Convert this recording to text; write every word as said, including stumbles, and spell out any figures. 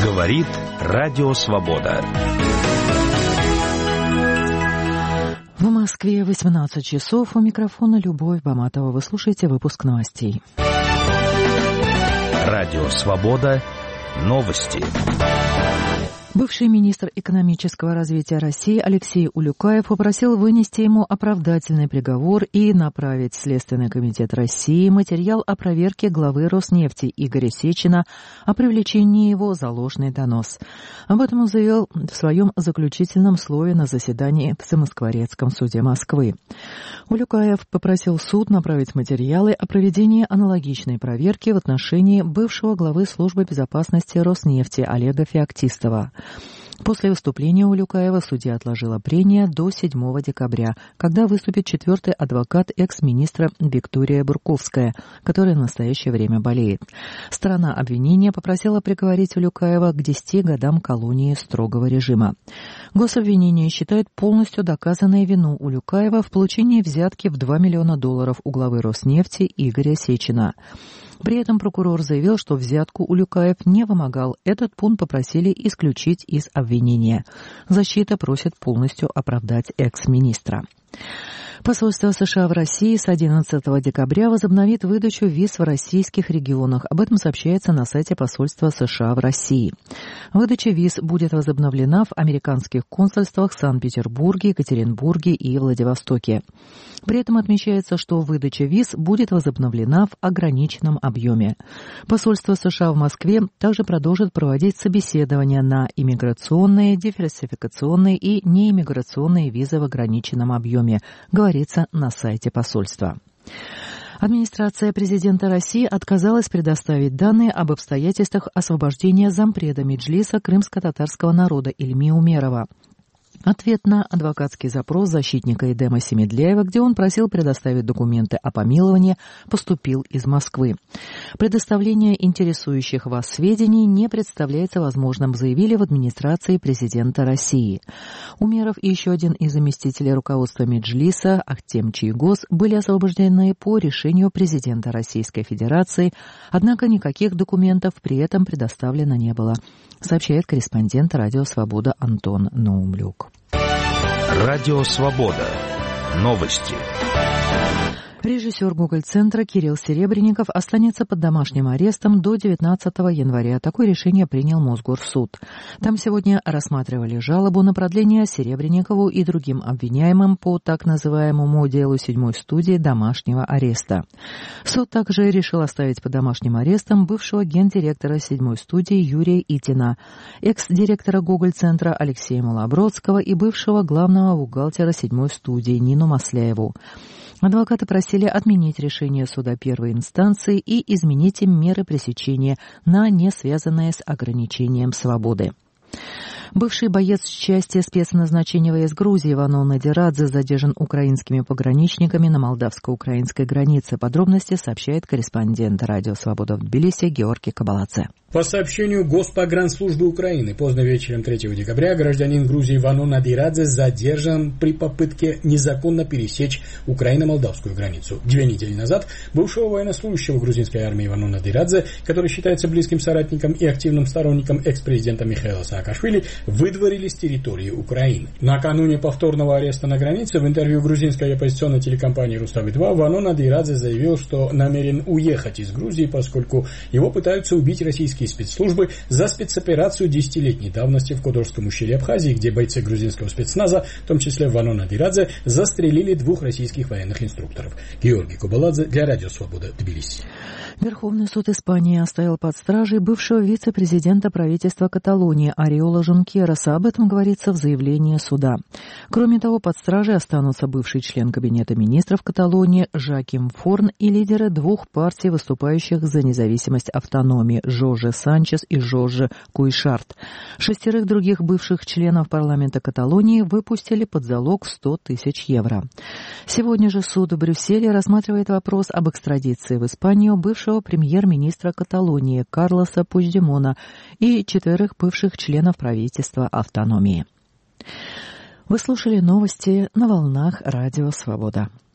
Говорит Радио Свобода. В Москве восемнадцать часов. У микрофона Любовь Баматова. Вы слушаете выпуск новостей. Радио Свобода. Новости. Бывший министр экономического развития России Алексей Улюкаев попросил вынести ему оправдательный приговор и направить в Следственный комитет России материал о проверке главы Роснефти Игоря Сечина о привлечении его за ложный донос. Об этом он заявил в своем заключительном слове на заседании в Замоскворецком суде Москвы. Улюкаев попросил суд направить материалы о проведении аналогичной проверки в отношении бывшего главы службы безопасности Роснефти Олега Феоктистова. После выступления Улюкаева судья отложила прения до седьмого декабря, когда выступит четвертый адвокат экс-министра Виктория Бурковская, которая в настоящее время болеет. Сторона обвинения попросила приговорить Улюкаева к десяти годам колонии строгого режима. Гособвинение считает полностью доказанной вину Улюкаева в получении взятки в два миллиона долларов у главы Роснефти Игоря Сечина. При этом прокурор заявил, что взятку Улюкаев не вымогал. Этот пункт попросили исключить из обвинения. Защита просит полностью оправдать экс-министра. Посольство США в России с одиннадцатого декабря возобновит выдачу виз в российских регионах. Об этом сообщается на сайте посольства США в России. Выдача виз будет возобновлена в американских консульствах в Санкт-Петербурге, Екатеринбурге и Владивостоке. При этом отмечается, что выдача виз будет возобновлена в ограниченном объеме. Посольство США в Москве также продолжит проводить собеседования на иммиграционные, диверсификационные и неиммиграционные визы в ограниченном объеме, говорится на сайте посольства. Администрация президента России отказалась предоставить данные об обстоятельствах освобождения зампреда Меджлиса крымско-татарского народа Ильми Умерова. Ответ на адвокатский запрос защитника Эдема Семедляева, где он просил предоставить документы о помиловании, поступил из Москвы. Предоставление интересующих вас сведений не представляется возможным, заявили в администрации президента России. Умеров и еще один из заместителей руководства Меджлиса, Ахтем Чийгоз, были освобождены по решению президента Российской Федерации, однако никаких документов при этом предоставлено не было, сообщает корреспондент Радио Свобода Антон Наумлюк. Радио Свобода. Новости. Режиссер Гоголь-центра Кирилл Серебренников останется под домашним арестом до девятнадцатого января. Такое решение принял Мосгорсуд. Там сегодня рассматривали жалобу на продление Серебренникову и другим обвиняемым по так называемому делу седьмой студии домашнего ареста. Суд также решил оставить под домашним арестом бывшего гендиректора седьмой студии Юрия Итина, экс-директора Гоголь-центра Алексея Малобродского и бывшего главного бухгалтера седьмой студии Нину Масляеву. Адвокаты просили отменить решение суда первой инстанции и изменить им меры пресечения на не связанные с ограничением свободы. Бывший боец части спецназначения ВС Грузии Вано Надирадзе задержан украинскими пограничниками на молдавско-украинской границе. Подробности сообщает корреспондент Радио Свобода в Тбилиси Георгий Кабаладзе. По сообщению Госпогранслужбы Украины, поздно вечером третьего декабря гражданин Грузии Вано Надирадзе задержан при попытке незаконно пересечь Украино-молдавскую границу. Две недели назад бывшего военнослужащего грузинской армии Вано Надирадзе, который считается близким соратником и активным сторонником экс-президента Михаила Саакашвили, выдворили с территории Украины. Накануне повторного ареста на границе в интервью грузинской оппозиционной телекомпании Рустави-два Вано Надирадзе заявил, что намерен уехать из Грузии, поскольку его пытаются убить российские спецслужбы за спецоперацию десятилетней давности в Кодорском ущелье Абхазии, где бойцы грузинского спецназа, в том числе Вано Надирадзе, застрелили двух российских военных инструкторов. Георгий Кабаладзе для Радио Свобода, Тбилиси. Верховный суд Испании оставил под стражей бывшего вице-президента правительства Каталонии Ориола Жункереса. Об этом говорится в заявлении суда. Кроме того, под стражей останутся бывший член Кабинета министров Каталонии Жаким Форн и лидеры двух партий, выступающих за независимость автономии Жорже Санчес и Жорже Куишарт. Шестерых других бывших членов парламента Каталонии выпустили под залог в сто тысяч евро. Сегодня же суд в Брюсселе рассматривает вопрос об экстрадиции в Испанию бывшего премьер-министра Каталонии Карлоса Пучдемона и четверых бывших членов правительства автономии. Вы слушали новости на волнах Радио Свобода.